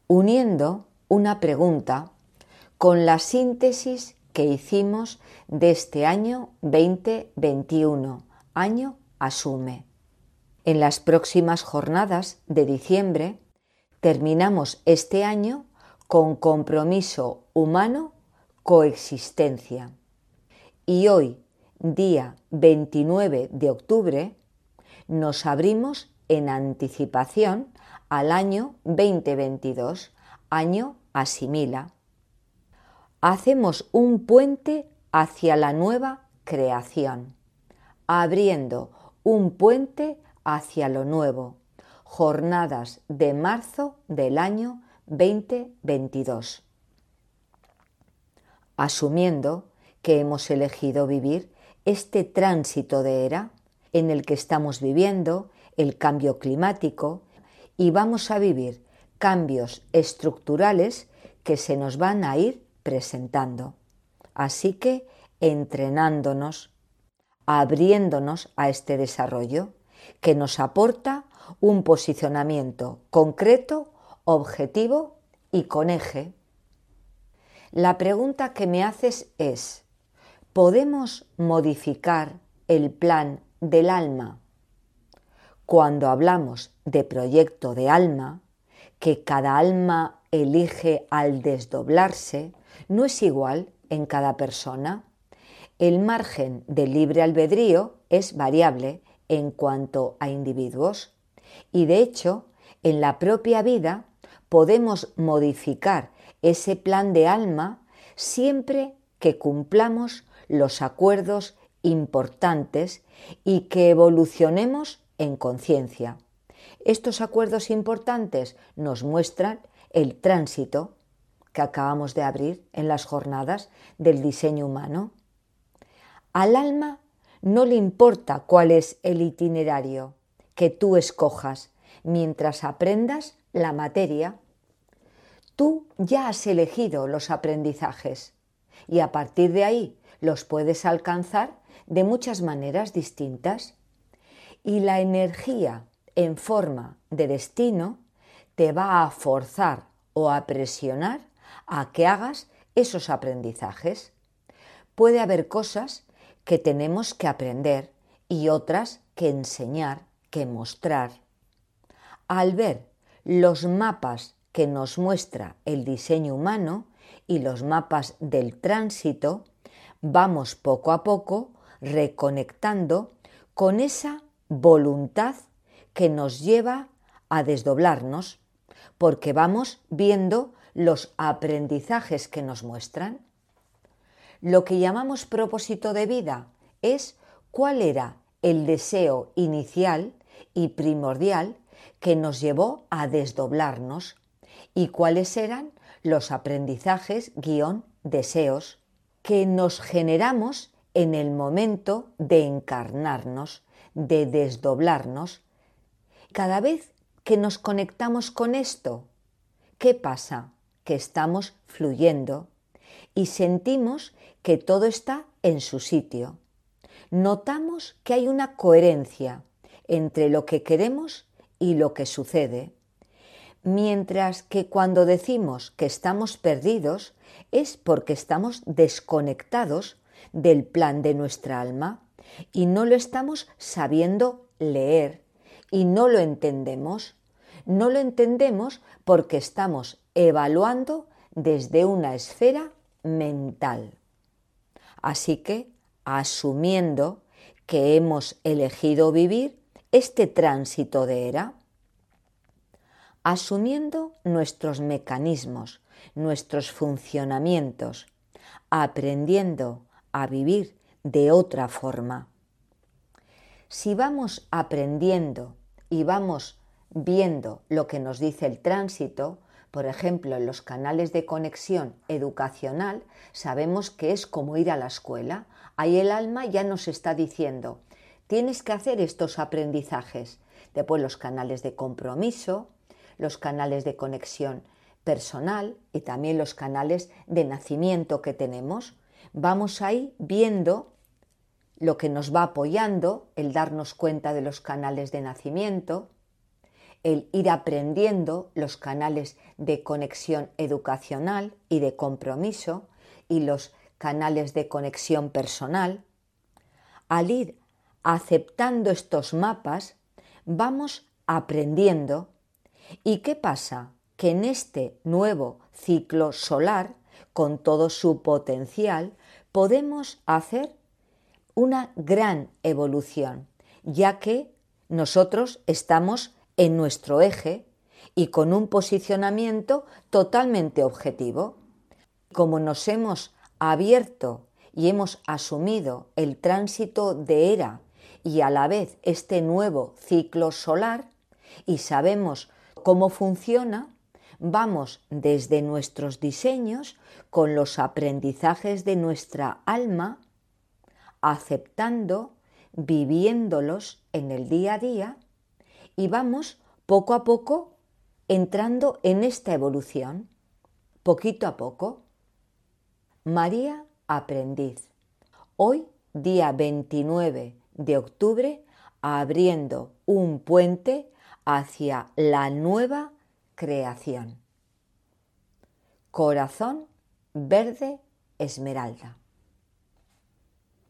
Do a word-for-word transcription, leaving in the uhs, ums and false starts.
uniendo una pregunta con la síntesis que hicimos de este año veinte veintiuno, año Asume. En las próximas jornadas de diciembre terminamos este año con compromiso humano, coexistencia. Y hoy, día veintinueve de octubre, nos abrimos en anticipación al año veinte veintidós, año Asimila. Hacemos un puente hacia la nueva creación, abriendo un puente hacia lo nuevo, jornadas de marzo del año veinte veintidós. Asumiendo que hemos elegido vivir este tránsito de era en el que estamos viviendo, el cambio climático, y vamos a vivir cambios estructurales que se nos van a ir presentando. Así que entrenándonos, abriéndonos a este desarrollo que nos aporta un posicionamiento concreto, objetivo y con eje. La pregunta que me haces es: ¿podemos modificar el plan del alma? Cuando hablamos de proyecto de alma, que cada alma elige al desdoblarse, no es igual en cada persona. El margen del libre albedrío es variable en cuanto a individuos y, de hecho, en la propia vida podemos modificar ese plan de alma siempre que cumplamos los acuerdos importantes y que evolucionemos en conciencia. Estos acuerdos importantes nos muestran el tránsito que acabamos de abrir en las jornadas del diseño humano. Al alma no le importa cuál es el itinerario que tú escojas mientras aprendas la materia. Tú ya has elegido los aprendizajes y a partir de ahí los puedes alcanzar de muchas maneras distintas. Y la energía en forma de destino te va a forzar o a presionar a que hagas esos aprendizajes. Puede haber cosas que tenemos que aprender y otras que enseñar, que mostrar. Al ver los mapas que nos muestra el diseño humano y los mapas del tránsito, vamos poco a poco reconectando con esa voluntad que nos lleva a desdoblarnos, porque vamos viendo los aprendizajes que nos muestran. Lo que llamamos propósito de vida es cuál era el deseo inicial y primordial que nos llevó a desdoblarnos y cuáles eran los aprendizajes guión deseos que nos generamos en el momento de encarnarnos, de desdoblarnos. Cada vez que nos conectamos con esto, ¿qué pasa? Que estamos fluyendo y sentimos que todo está en su sitio. Notamos que hay una coherencia entre lo que queremos y lo que sucede. Mientras que cuando decimos que estamos perdidos es porque estamos desconectados del plan de nuestra alma y no lo estamos sabiendo leer y no lo entendemos. No lo entendemos porque estamos evaluando desde una esfera mental. Así que, asumiendo que hemos elegido vivir este tránsito de era, asumiendo nuestros mecanismos, nuestros funcionamientos, aprendiendo a vivir de otra forma. Si vamos aprendiendo y vamos viendo lo que nos dice el tránsito, por ejemplo, en los canales de conexión educacional, sabemos que es como ir a la escuela. Ahí el alma ya nos está diciendo, tienes que hacer estos aprendizajes. Después los canales de compromiso, los canales de conexión personal y también los canales de nacimiento que tenemos. Vamos ahí viendo lo que nos va apoyando, el darnos cuenta de los canales de nacimiento, el ir aprendiendo los canales de conexión educacional y de compromiso y los canales de conexión personal. Al ir aceptando estos mapas, vamos aprendiendo. ¿Y qué pasa? Que en este nuevo ciclo solar, con todo su potencial, podemos hacer una gran evolución, ya que nosotros estamos en nuestro eje y con un posicionamiento totalmente objetivo. Como nos hemos abierto y hemos asumido el tránsito de era y a la vez este nuevo ciclo solar y sabemos cómo funciona, vamos desde nuestros diseños con los aprendizajes de nuestra alma, aceptando, viviéndolos en el día a día y vamos poco a poco entrando en esta evolución, poquito a poco. María Aprendiz. Hoy, día veintinueve de octubre, abriendo un puente hacia la nueva creación. Corazón verde esmeralda.